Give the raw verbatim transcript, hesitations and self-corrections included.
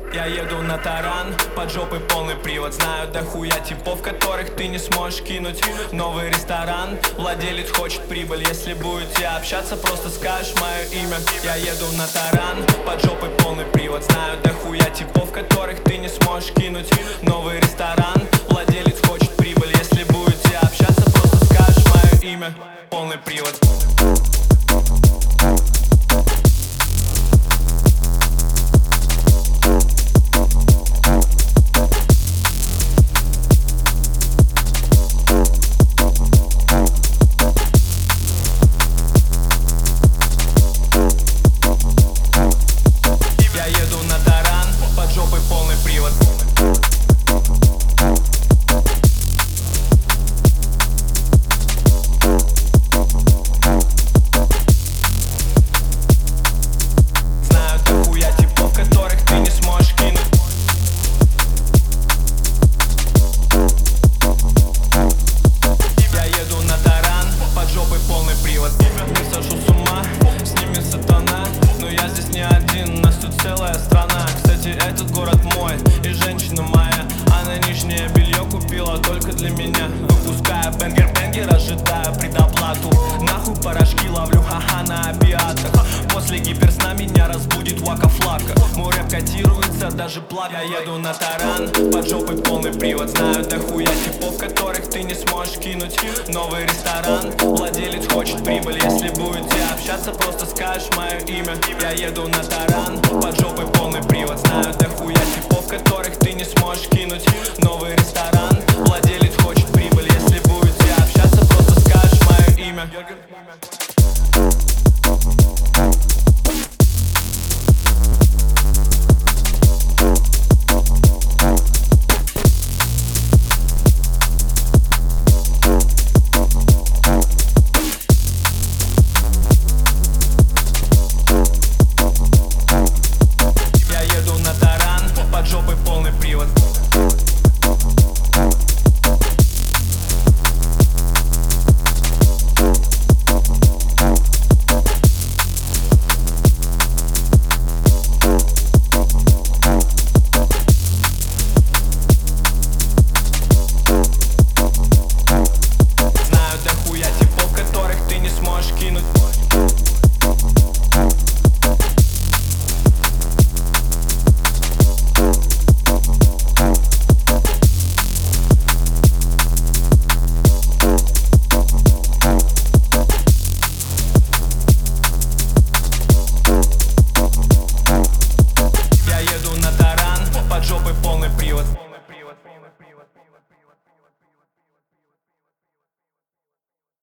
Я еду на таран, под жопой полный привод. Знаю дохуя типов, которых ты не сможешь кинуть. Новый ресторан, владелец хочет прибыль. Если будете общаться, просто скажешь мое имя. Я еду на таран, под жопой полный привод. Знаю дохуя типов, которых ты не сможешь кинуть. Новый ресторан, владелец хочет прибыль. Если будете общаться, просто скажешь мое имя. Полный привод. Полный привод. Знаю дохуя типов, которых ты не сможешь кинуть. Я еду на таран, под жопой полный привод. Не сошел с ума, с ними сатана. Но я здесь не один, нас тут целая страна. Кстати, этот город мой и женщина моя. Она нижнее белье купила только для меня. Выпуская бенгер-бенгер, ожидая предоплату. Нахуй порошки ловлю, ха-ха, на опиатах. После гиперсна меня разбудит вака-флака. Мой рэп котируется, даже плак. Я еду на таран, под жопой полный привод. Знаю дохуя типов, которых ты не сможешь кинуть. Новый ресторан, владелец хочет прибыль. Если будете общаться, просто скажешь мое имя. Я еду на таран, под жопой полный привод. Знаю дохуя типов, которых ты не сможешь кинуть. Новый ресторан, владелец хочет прибыль. Если будете общаться, просто скажешь мое имя. Жопой полный привод. Знаю дохуя типов, которых ты не сможешь кинуть. Под жопой полный привод.